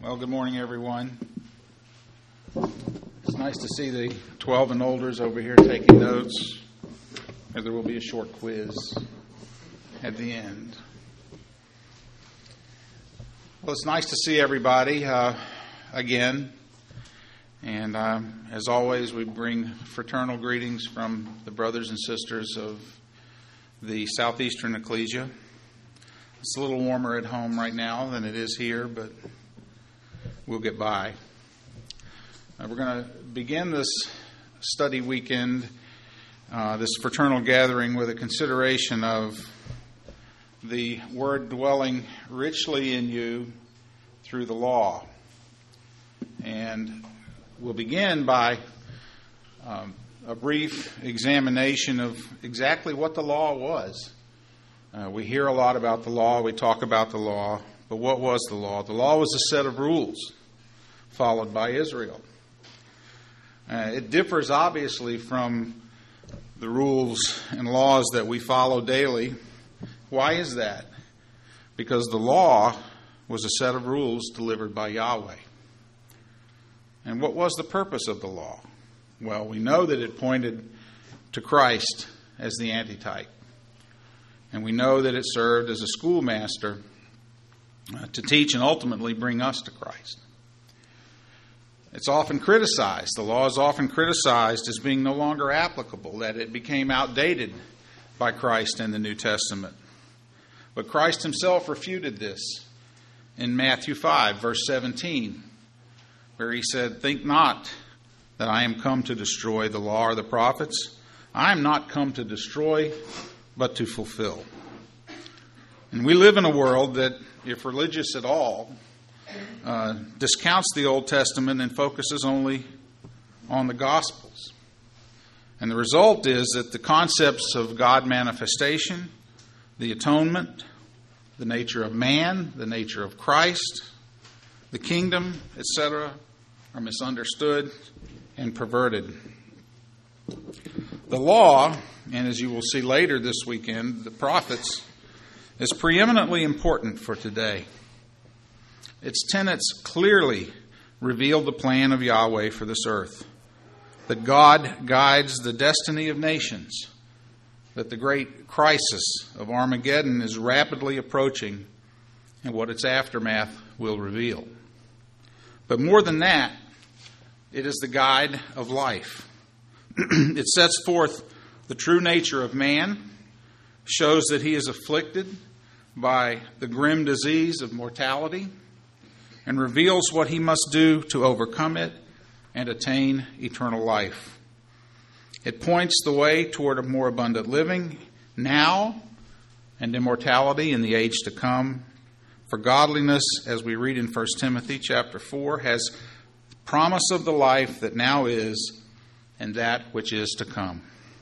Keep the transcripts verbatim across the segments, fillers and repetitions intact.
Well, good morning, everyone. It's nice to see the twelve and olders over here taking notes, and there will be a short quiz at the end. Well, it's nice to see everybody uh, again, and uh, as always, we bring fraternal greetings from the brothers and sisters of the Southeastern Ecclesia. It's a little warmer at home right now than it is here, but we'll get by. Uh, we're going to begin this study weekend, uh, this fraternal gathering, with a consideration of the Word dwelling richly in you through the law. And we'll begin by um, a brief examination of exactly what the law was. Uh, we hear a lot about the law, we talk about the law, but what was the law? The law was a set of rules followed by Israel. Uh, it differs obviously from the rules and laws that we follow daily. Why is that? Because the law was a set of rules delivered by Yahweh. And what was the purpose of the law? Well, we know that it pointed to Christ as the antitype. And we know that it served as a schoolmaster uh, to teach and ultimately bring us to Christ. It's often criticized. The law is often criticized as being no longer applicable, that it became outdated by Christ in the New Testament. But Christ himself refuted this in Matthew five, verse seventeen, where he said, "Think not that I am come to destroy the law or the prophets. I am not come to destroy, but to fulfill." And we live in a world that, if religious at all, uh, discounts the Old Testament and focuses only on the Gospels. And the result is that the concepts of God manifestation, the atonement, the nature of man, the nature of Christ, the kingdom, et cetera, are misunderstood and perverted. The law, and as you will see later this weekend, the prophets, is preeminently important for today. Its tenets clearly reveal the plan of Yahweh for this earth, that God guides the destiny of nations, that the great crisis of Armageddon is rapidly approaching, and what its aftermath will reveal. But more than that, it is the guide of life. It sets forth the true nature of man, shows that he is afflicted by the grim disease of mortality, and reveals what he must do to overcome it and attain eternal life. It points the way toward a more abundant living now and immortality in the age to come. For godliness, as we read in First Timothy chapter four, has promise of the life that now is and that which is to come.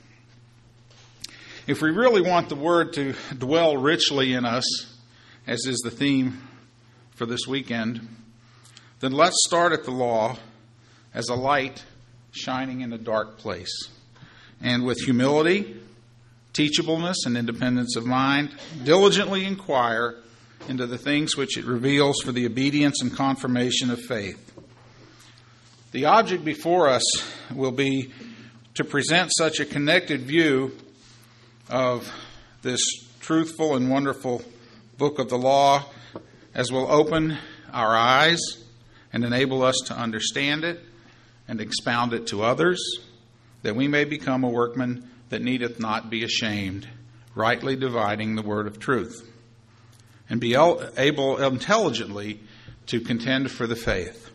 If we really want the Word to dwell richly in us, as is the theme for this weekend, then let's start at the law as a light shining in a dark place. And with humility, teachableness, and independence of mind, diligently inquire into the things which it reveals for the obedience and confirmation of faith. The object before us will be to present such a connected view of this truthful and wonderful book of the law as will open our eyes and enable us to understand it and expound it to others, that we may become a workman that needeth not be ashamed, rightly dividing the word of truth, and be able intelligently to contend for the faith.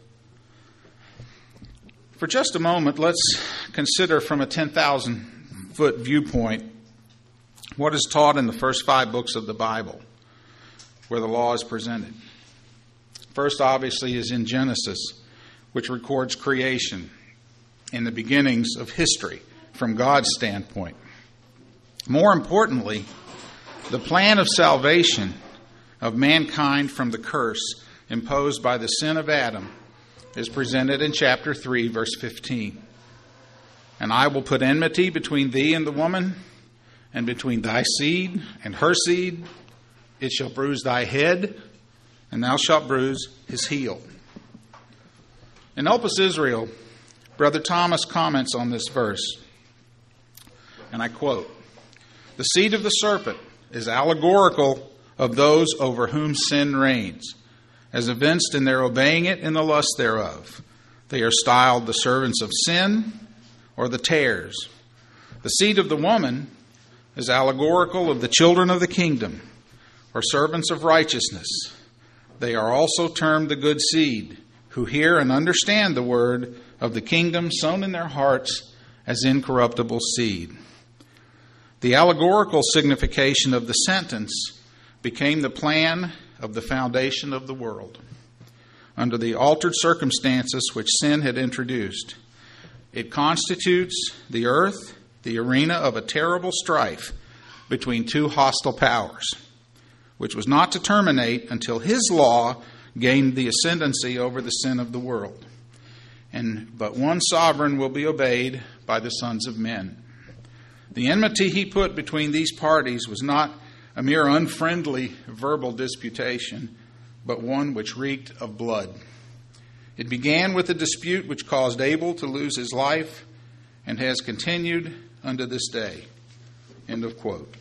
For just a moment, let's consider from a ten thousand foot viewpoint what is taught in the first five books of the Bible, where the law is presented. First, obviously, is in Genesis, which records creation and the beginnings of history from God's standpoint. More importantly, the plan of salvation of mankind from the curse imposed by the sin of Adam is presented in chapter three, verse fifteen. "And I will put enmity between thee and the woman, and between thy seed and her seed. It shall bruise thy head, and thou shalt bruise his heel." In Opus Israel, Brother Thomas comments on this verse, and I quote, "The seed of the serpent is allegorical of those over whom sin reigns, as evinced in their obeying it in the lust thereof. They are styled the servants of sin or the tares. The seed of the woman is allegorical of the children of the kingdom, or servants of righteousness. They are also termed the good seed, who hear and understand the word of the kingdom sown in their hearts as incorruptible seed." The allegorical signification of the sentence became the plan of the foundation of the world. Under the altered circumstances which sin had introduced, it constitutes the earth the arena of a terrible strife between two hostile powers, which was not to terminate until his law gained the ascendancy over the sin of the world. And but one sovereign will be obeyed by the sons of men. The enmity he put between these parties was not a mere unfriendly verbal disputation, but one which reeked of blood. It began with a dispute which caused Abel to lose his life and has continued unto this day. End of quote.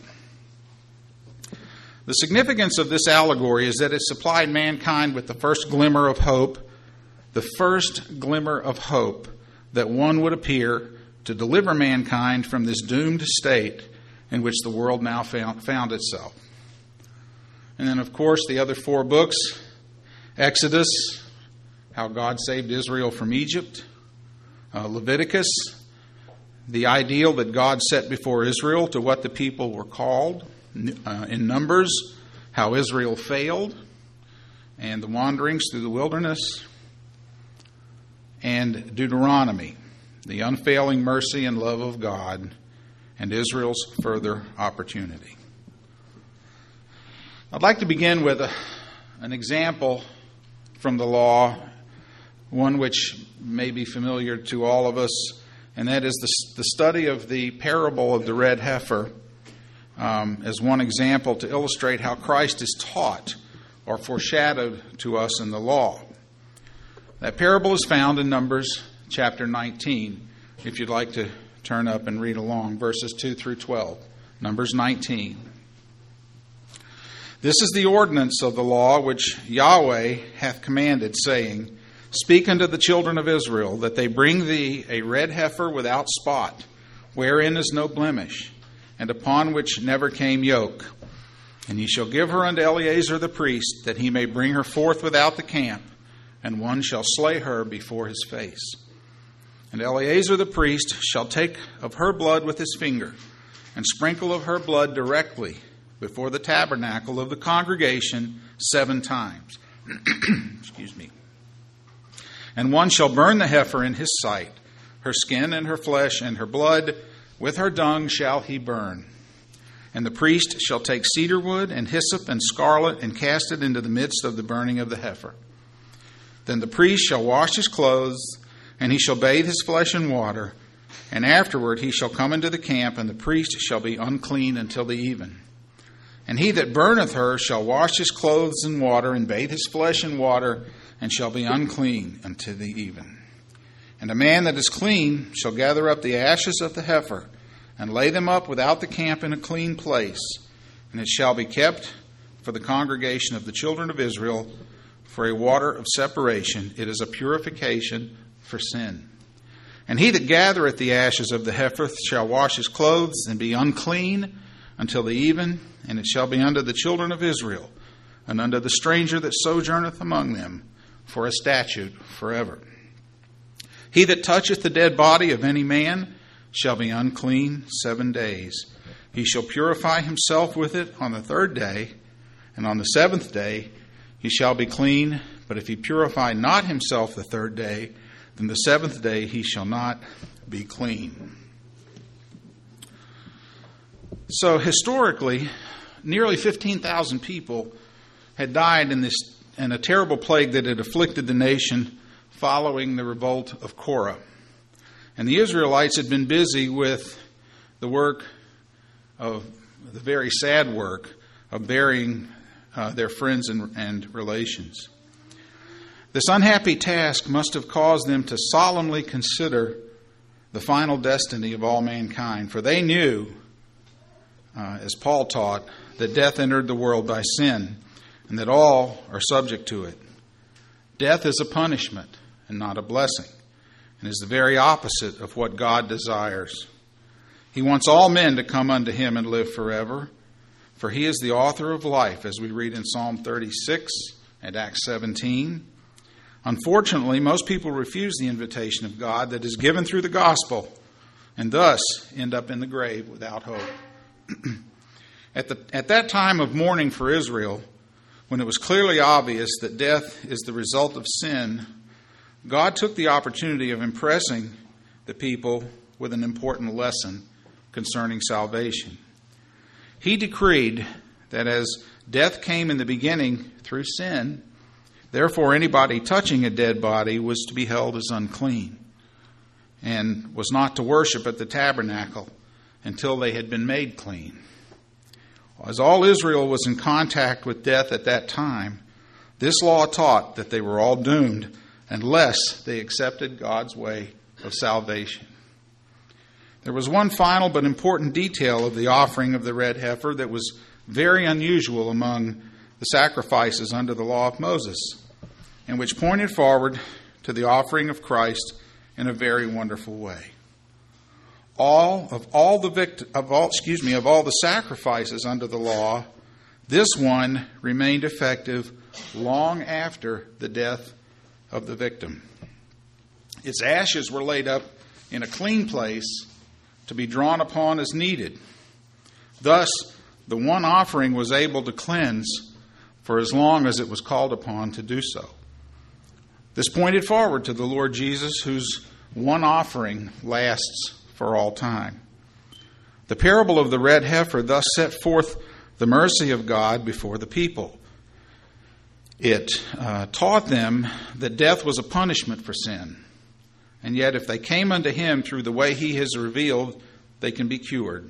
The significance of this allegory is that it supplied mankind with the first glimmer of hope, the first glimmer of hope that one would appear to deliver mankind from this doomed state in which the world now found, found itself. And then, of course, the other four books, Exodus, how God saved Israel from Egypt, uh, Leviticus, the ideal that God set before Israel to what the people were called, uh, in Numbers, how Israel failed, and the wanderings through the wilderness, and Deuteronomy, the unfailing mercy and love of God, and Israel's further opportunity. I'd like to begin with a, an example from the law, one which may be familiar to all of us, and that is the, the study of the parable of the red heifer um, as one example to illustrate how Christ is taught or foreshadowed to us in the law. That parable is found in Numbers chapter nineteen, if you'd like to turn up and read along, verses two through twelve. Numbers nineteen. "This is the ordinance of the law which Yahweh hath commanded, saying, Speak unto the children of Israel, that they bring thee a red heifer without spot, wherein is no blemish, and upon which never came yoke. And ye shall give her unto Eleazar the priest, that he may bring her forth without the camp, and one shall slay her before his face. And Eleazar the priest shall take of her blood with his finger, and sprinkle of her blood directly before the tabernacle of the congregation seven times. Excuse me. And one shall burn the heifer in his sight. Her skin and her flesh and her blood, with her dung shall he burn. And the priest shall take cedar wood and hyssop and scarlet, and cast it into the midst of the burning of the heifer. Then the priest shall wash his clothes, and he shall bathe his flesh in water. And afterward he shall come into the camp, and the priest shall be unclean until the even. And he that burneth her shall wash his clothes in water, and bathe his flesh in water, and shall be unclean until the even. And a man that is clean shall gather up the ashes of the heifer, and lay them up without the camp in a clean place. And it shall be kept for the congregation of the children of Israel for a water of separation. It is a purification for sin. And he that gathereth the ashes of the heifer shall wash his clothes, and be unclean until the even. And it shall be unto the children of Israel, and unto the stranger that sojourneth among them, for a statute forever. He that toucheth the dead body of any man shall be unclean seven days. He shall purify himself with it on the third day, and on the seventh day he shall be clean. But if he purify not himself the third day, then the seventh day he shall not be clean. So historically, nearly fifteen thousand people had died in this in a terrible plague that had afflicted the nation following the revolt of Korah. And the Israelites had been busy with the work of, the very sad work of burying uh, their friends and, and relations. This unhappy task must have caused them to solemnly consider the final destiny of all mankind, for they knew, uh, as Paul taught, that death entered the world by sin, and that all are subject to it. Death is a punishment and not a blessing, and is the very opposite of what God desires. He wants all men to come unto him and live forever, for he is the author of life, as we read in Psalm thirty-six and Acts seventeen. Unfortunately, most people refuse the invitation of God that is given through the gospel, and thus end up in the grave without hope. At the, at that time of mourning for Israel, when it was clearly obvious that death is the result of sin, God took the opportunity of impressing the people with an important lesson concerning salvation. He decreed that as death came in the beginning through sin, therefore anybody touching a dead body was to be held as unclean and was not to worship at the tabernacle until they had been made clean. As all Israel was in contact with death at that time, this law taught that they were all doomed unless they accepted God's way of salvation. There was one final but important detail of the offering of the red heifer that was very unusual among the sacrifices under the law of Moses, and which pointed forward to the offering of Christ in a very wonderful way. All of all the vict- of all excuse me of all the sacrifices under the law, this one remained effective long after the death of the victim. Its ashes were laid up in a clean place to be drawn upon as needed. Thus, the one offering was able to cleanse for as long as it was called upon to do so. This pointed forward to the Lord Jesus, whose one offering lasts for all time. The parable of the red heifer thus set forth the mercy of God before the people. It uh, taught them that death was a punishment for sin, and yet if they came unto him through the way he has revealed, they can be cured.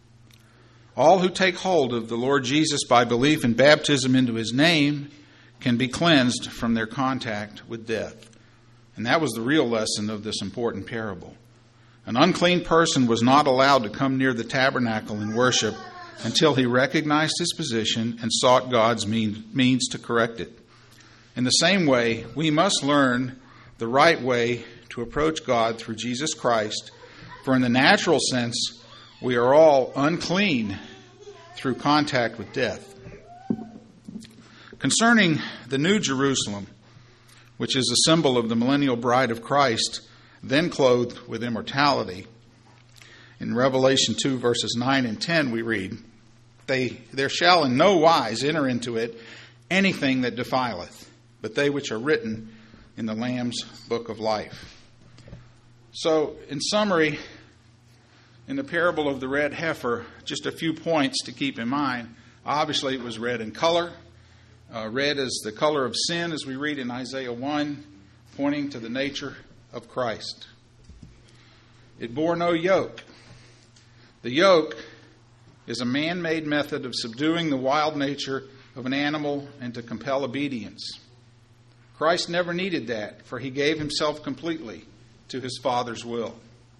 All who take hold of the Lord Jesus by belief and baptism into his name can be cleansed from their contact with death. And that was the real lesson of this important parable. An unclean person was not allowed to come near the tabernacle and worship until he recognized his position and sought God's mean, means to correct it. In the same way, we must learn the right way to approach God through Jesus Christ, for in the natural sense, we are all unclean through contact with death. Concerning the New Jerusalem, which is a symbol of the millennial bride of Christ, then clothed with immortality, in Revelation two, verses nine and ten, we read, They there shall in no wise enter into it anything that defileth, but they which are written in the Lamb's book of life. So, in summary, in the parable of the red heifer, just a few points to keep in mind. Obviously, it was red in color. Uh, red is the color of sin, as we read in Isaiah one, pointing to the nature of Christ. It bore no yoke. The yoke is a man-made method of subduing the wild nature of an animal and to compel obedience. Christ never needed that, for he gave himself completely to his Father's will.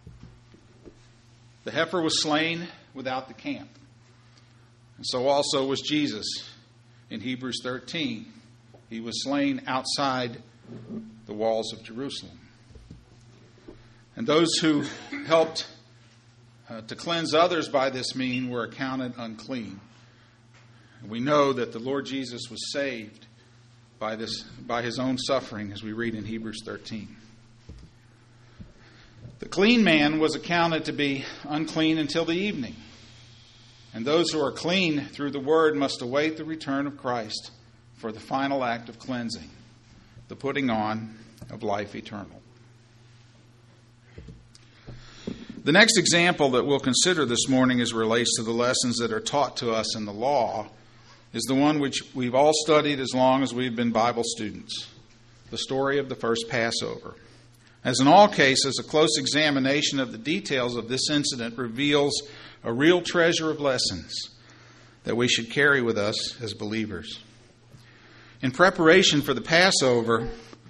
The heifer was slain without the camp. And so also was Jesus in Hebrews thirteen. He was slain outside the walls of Jerusalem. And those who helped uh, to cleanse others by this mean were accounted unclean. And we know that the Lord Jesus was saved by this by his own suffering, as we read in Hebrews thirteen. The clean man was accounted to be unclean until the evening. And those who are clean through the word must await the return of Christ for the final act of cleansing, the putting on of life eternal. The next example that we'll consider this morning as relates to the lessons that are taught to us in the law is the one which we've all studied as long as we've been Bible students, the story of the first Passover. As in all cases, a close examination of the details of this incident reveals a real treasure of lessons that we should carry with us as believers. In preparation for the Passover,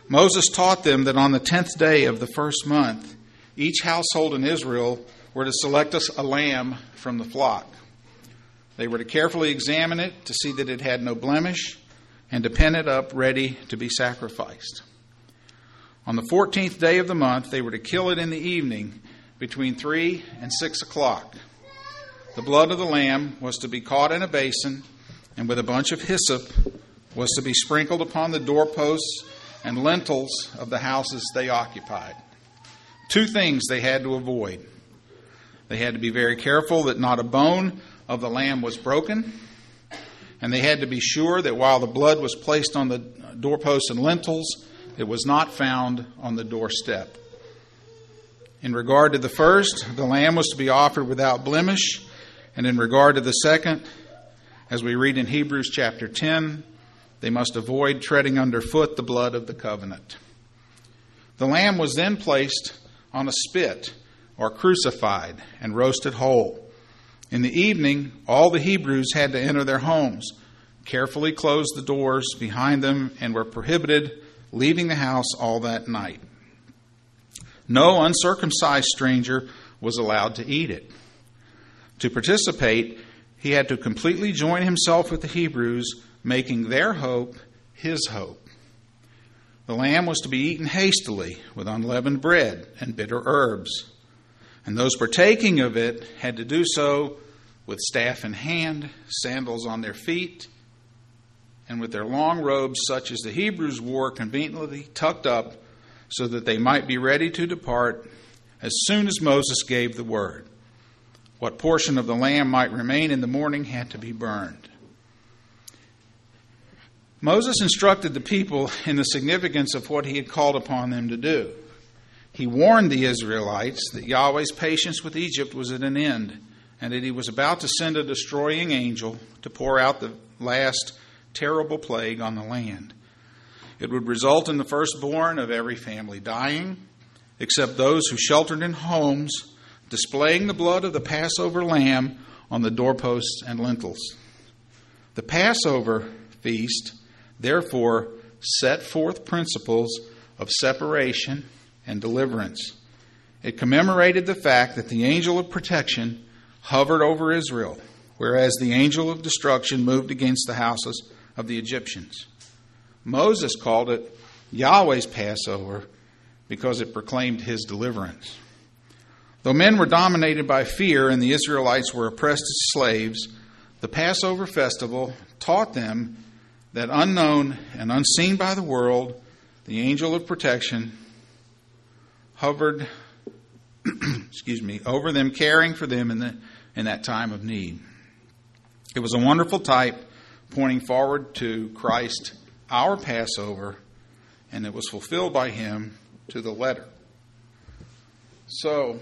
Moses taught them that on the tenth day of the first month, each household in Israel were to select a lamb from the flock. They were to carefully examine it to see that it had no blemish and to pen it up ready to be sacrificed. On the fourteenth day of the month, they were to kill it in the evening between three and six o'clock. The blood of the lamb was to be caught in a basin, and with a bunch of hyssop was to be sprinkled upon the doorposts and lintels of the houses they occupied. Two things they had to avoid. They had to be very careful that not a bone of the lamb was broken, and they had to be sure that while the blood was placed on the doorposts and lintels, it was not found on the doorstep. In regard to the first, the lamb was to be offered without blemish, and in regard to the second, as we read in Hebrews chapter ten, they must avoid treading underfoot the blood of the covenant. The lamb was then placed on a spit or crucified and roasted whole. In the evening, all the Hebrews had to enter their homes, carefully close the doors behind them, and were prohibited leaving the house all that night. No uncircumcised stranger was allowed to eat it. To participate, he had to completely join himself with the Hebrews, making their hope his hope. The lamb was to be eaten hastily with unleavened bread and bitter herbs. And those partaking of it had to do so with staff in hand, sandals on their feet, and with their long robes such as the Hebrews wore conveniently tucked up so that they might be ready to depart as soon as Moses gave the word. What portion of the lamb might remain in the morning had to be burned. Moses instructed the people in the significance of what he had called upon them to do. He warned the Israelites that Yahweh's patience with Egypt was at an end, and that he was about to send a destroying angel to pour out the last terrible plague on the land. It would result in the firstborn of every family dying, except those who sheltered in homes, displaying the blood of the Passover lamb on the doorposts and lintels. The Passover feast, therefore, set forth principles of separation and deliverance. It commemorated the fact that the angel of protection hovered over Israel, whereas the angel of destruction moved against the houses of the Egyptians. Moses called it Yahweh's Passover because it proclaimed his deliverance. Though men were dominated by fear and the Israelites were oppressed as slaves, the Passover festival taught them that unknown and unseen by the world, the angel of protection hovered excuse me, over them, caring for them in, the, in that time of need. It was a wonderful type pointing forward to Christ, our Passover, and it was fulfilled by him to the letter. So,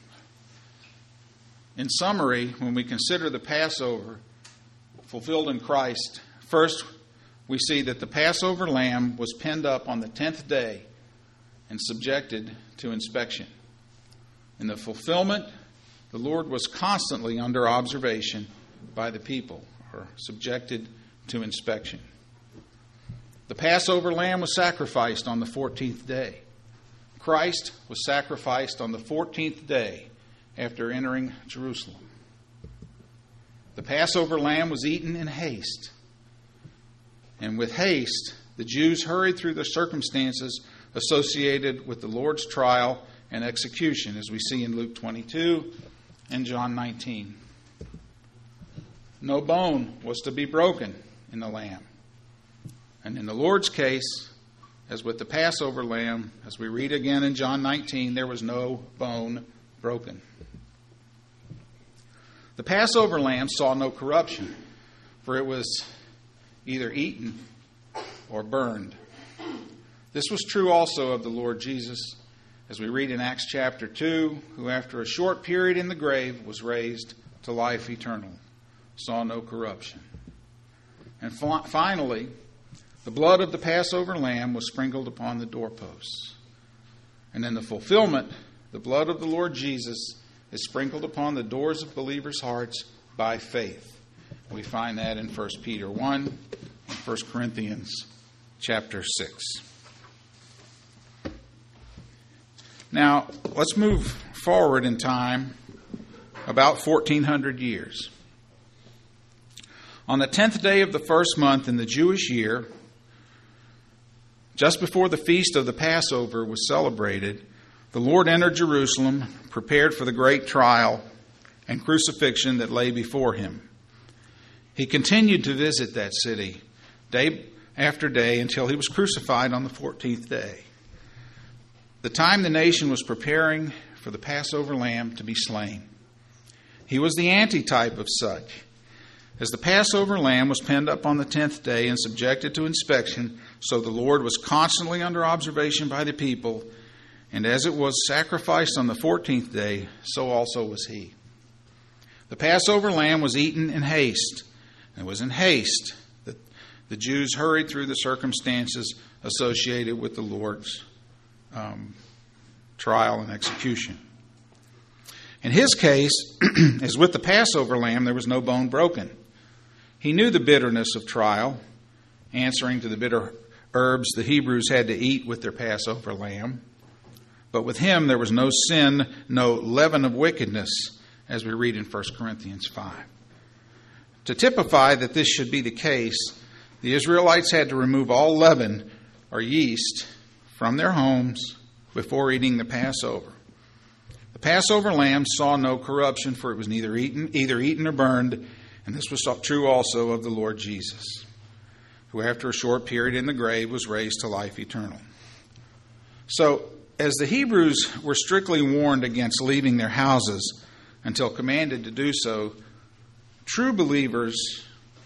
in summary, when we consider the Passover fulfilled in Christ, first we see that the Passover lamb was penned up on the tenth day and subjected to inspection. In the fulfillment, the Lord was constantly under observation by the people, or subjected to inspection. The Passover lamb was sacrificed on the fourteenth day. Christ was sacrificed on the fourteenth day after entering Jerusalem. The Passover lamb was eaten in haste. And with haste, the Jews hurried through the circumstances associated with the Lord's trial and execution, as we see in Luke twenty-two and John nineteen. No bone was to be broken in the lamb. And in the Lord's case, as with the Passover lamb, as we read again in John nineteen, there was no bone broken. The Passover lamb saw no corruption, for it was either eaten or burned. This was true also of the Lord Jesus, as we read in Acts chapter two, who after a short period in the grave was raised to life eternal, saw no corruption. And fi- finally, the blood of the Passover lamb was sprinkled upon the doorposts. And in the fulfillment, the blood of the Lord Jesus is sprinkled upon the doors of believers' hearts by faith. We find that in First Peter one and First Corinthians chapter six. Now, let's move forward in time about fourteen hundred years. On the tenth day of the first month in the Jewish year, just before the feast of the Passover was celebrated, the Lord entered Jerusalem, prepared for the great trial and crucifixion that lay before him. He continued to visit that city day after day until he was crucified on the fourteenth day, the time the nation was preparing for the Passover lamb to be slain. He was the antitype of such. As the Passover lamb was penned up on the tenth day and subjected to inspection, so the Lord was constantly under observation by the people, and as it was sacrificed on the fourteenth day, so also was he. The Passover lamb was eaten in haste, and it was in haste that the Jews hurried through the circumstances associated with the Lord's um, trial and execution. In his case, as with the Passover lamb, there was no bone broken. He knew the bitterness of trial, answering to the bitter herbs the Hebrews had to eat with their Passover lamb. But with him there was no sin, no leaven of wickedness, as we read in First Corinthians five. To typify that this should be the case, the Israelites had to remove all leaven or yeast from their homes before eating the Passover. The Passover lamb saw no corruption, for it was neither eaten, either eaten or burned, and this was true also of the Lord Jesus, who after a short period in the grave was raised to life eternal. So, as the Hebrews were strictly warned against leaving their houses until commanded to do so, true believers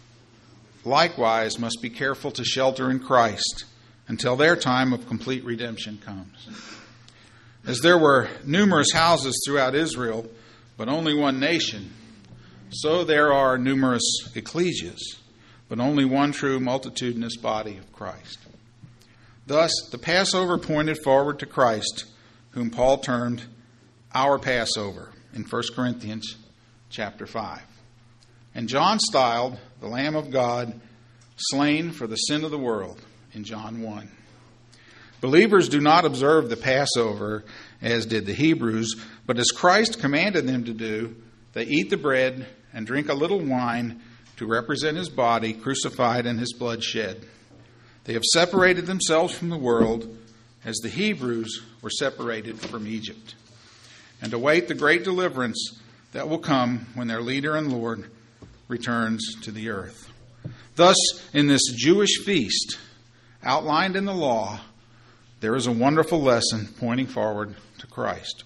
likewise must be careful to shelter in Christ until their time of complete redemption comes. As there were numerous houses throughout Israel, but only one nation, so there are numerous ecclesias, but only one true multitudinous body of Christ. Thus, the Passover pointed forward to Christ, whom Paul termed our Passover in First Corinthians chapter five. And John styled the Lamb of God slain for the sin of the world in John one. Believers do not observe the Passover as did the Hebrews, but as Christ commanded them to do, they eat the bread and drink a little wine to represent his body crucified and his blood shed. They have separated themselves from the world as the Hebrews were separated from Egypt, and await the great deliverance that will come when their leader and Lord returns to the earth. Thus, in this Jewish feast outlined in the law, there is a wonderful lesson pointing forward to Christ.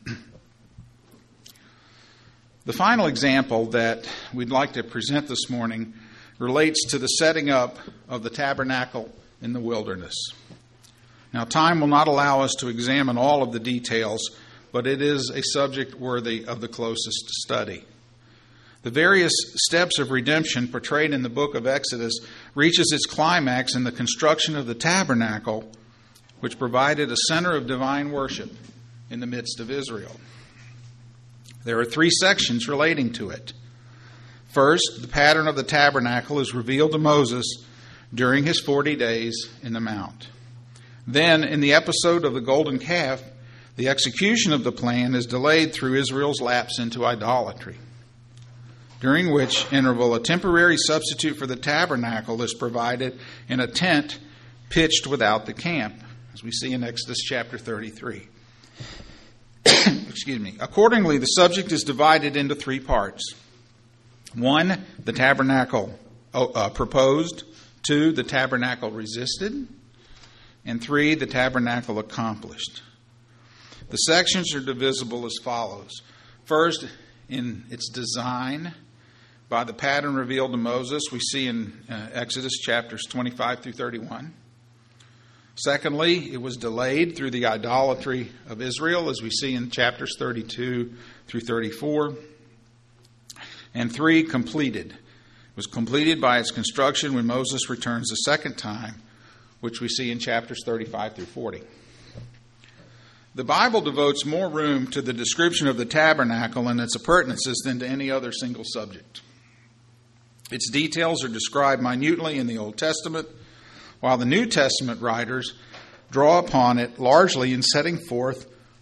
The final example that we'd like to present this morning relates to the setting up of the tabernacle in the wilderness. Now, time will not allow us to examine all of the details, but it is a subject worthy of the closest study. The various steps of redemption portrayed in the book of Exodus reaches its climax in the construction of the tabernacle, which provided a center of divine worship in the midst of Israel. There are three sections relating to it. First, the pattern of the tabernacle is revealed to Moses during his forty days in the mount. Then, in the episode of the golden calf, the execution of the plan is delayed through Israel's lapse into idolatry, during which interval a temporary substitute for the tabernacle is provided in a tent pitched without the camp, as we see in Exodus chapter thirty-three. Excuse me. Accordingly, the subject is divided into three parts. One, the tabernacle uh, proposed. Two, the tabernacle resisted. And three, the tabernacle accomplished. The sections are divisible as follows. First, in its design, by the pattern revealed to Moses, we see in uh, Exodus chapters twenty-five through thirty-one. Secondly, it was delayed through the idolatry of Israel, as we see in chapters thirty-two through thirty-four. And three, completed. It was completed by its construction when Moses returns the second time, which we see in chapters thirty-five through forty. The Bible devotes more room to the description of the tabernacle and its appurtenances than to any other single subject. Its details are described minutely in the Old Testament, while the New Testament writers draw upon it largely in setting forth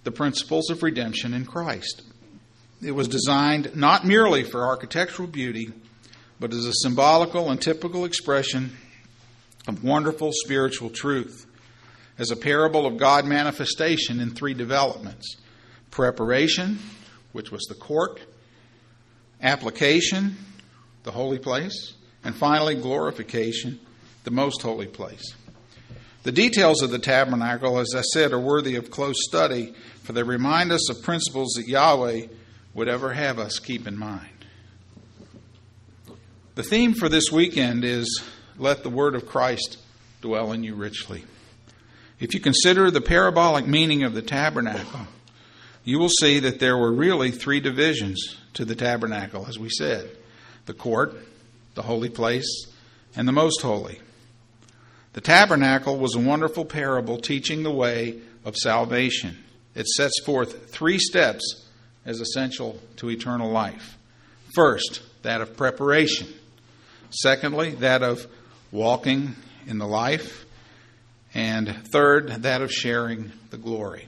the principles of redemption in Christ. It was designed not merely for architectural beauty, but as a symbolical and typical expression of wonderful spiritual truth, as a parable of God manifestation in three developments: preparation, which was the court; application, the holy place; and finally glorification, the most holy place. The details of the tabernacle, as I said, are worthy of close study, for they remind us of principles that Yahweh would ever have us keep in mind. The theme for this weekend is, let the word of Christ dwell in you richly. If you consider the parabolic meaning of the tabernacle, you will see that there were really three divisions to the tabernacle, as we said: the court, the holy place, and the most holy. The tabernacle was a wonderful parable teaching the way of salvation. It sets forth three steps as essential to eternal life. First, that of preparation. Secondly, that of walking in the life. And third, that of sharing the glory.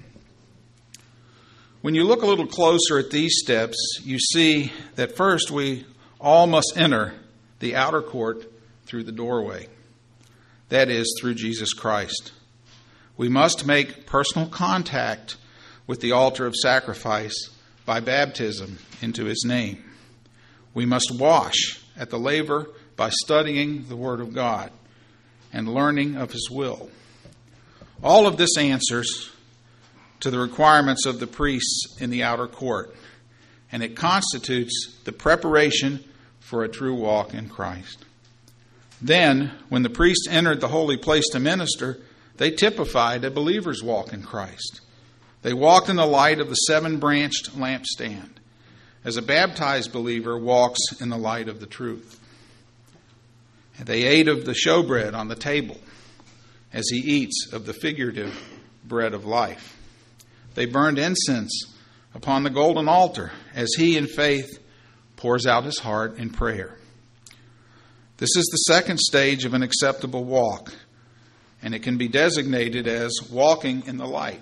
When you look a little closer at these steps, you see that first we all must enter the outer court through the doorway. That is, through Jesus Christ. We must make personal contact with the altar of sacrifice by baptism into His name. We must wash at the laver by studying the Word of God and learning of His will. All of this answers to the requirements of the priests in the outer court, and it constitutes the preparation for a true walk in Christ. Then, when the priests entered the holy place to minister, they typified a believer's walk in Christ. They walked in the light of the seven-branched lampstand, as a baptized believer walks in the light of the truth. And they ate of the showbread on the table, as he eats of the figurative bread of life. They burned incense upon the golden altar, as he in faith pours out his heart in prayer. This is the second stage of an acceptable walk, and it can be designated as walking in the light.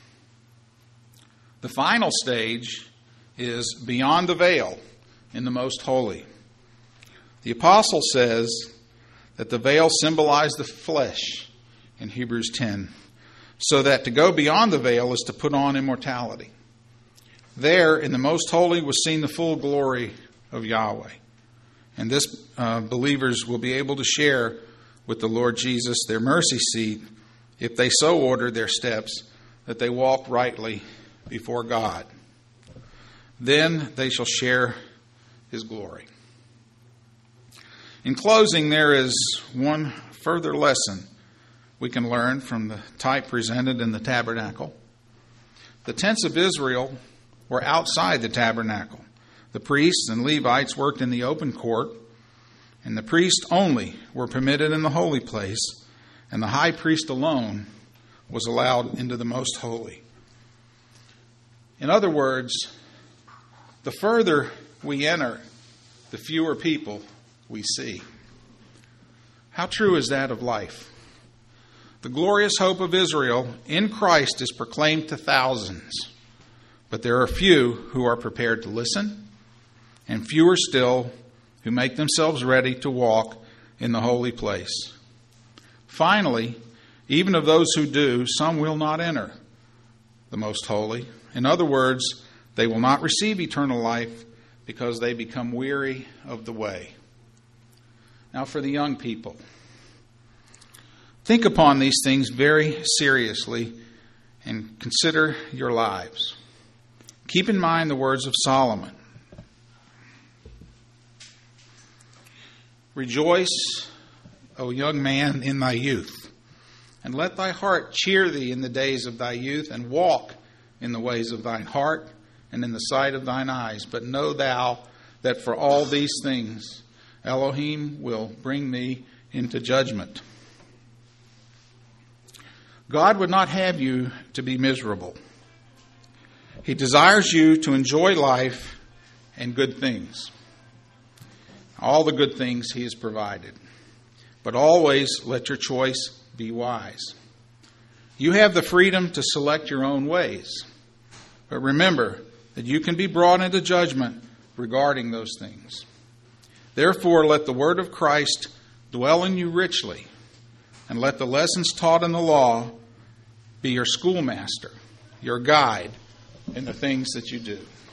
The final stage is beyond the veil in the most holy. The apostle says that the veil symbolized the flesh in Hebrews ten, so that to go beyond the veil is to put on immortality. There, in the most holy, was seen the full glory of Yahweh. And this uh, believers will be able to share with the Lord Jesus their mercy seat if they so order their steps that they walk rightly before God. Then they shall share His glory. In closing, there is one further lesson we can learn from the type presented in the tabernacle. The tents of Israel were outside the tabernacle. The priests and Levites worked in the open court, and the priests only were permitted in the holy place, and the high priest alone was allowed into the most holy. In other words, the further we enter, the fewer people we see. How true is that of life? The glorious hope of Israel in Christ is proclaimed to thousands, but there are few who are prepared to listen, and fewer still who make themselves ready to walk in the holy place. Finally, even of those who do, some will not enter the most holy. In other words, they will not receive eternal life because they become weary of the way. Now for the young people, think upon these things very seriously and consider your lives. Keep in mind the words of Solomon. Rejoice, O young man, in thy youth, and let thy heart cheer thee in the days of thy youth, and walk in the ways of thine heart and in the sight of thine eyes. But know thou that for all these things Elohim will bring thee into judgment. God would not have you to be miserable. He desires you to enjoy life and good things. All the good things He has provided. But always let your choice be wise. You have the freedom to select your own ways. But remember that you can be brought into judgment regarding those things. Therefore, let the word of Christ dwell in you richly, and let the lessons taught in the law be your schoolmaster, your guide in the things that you do.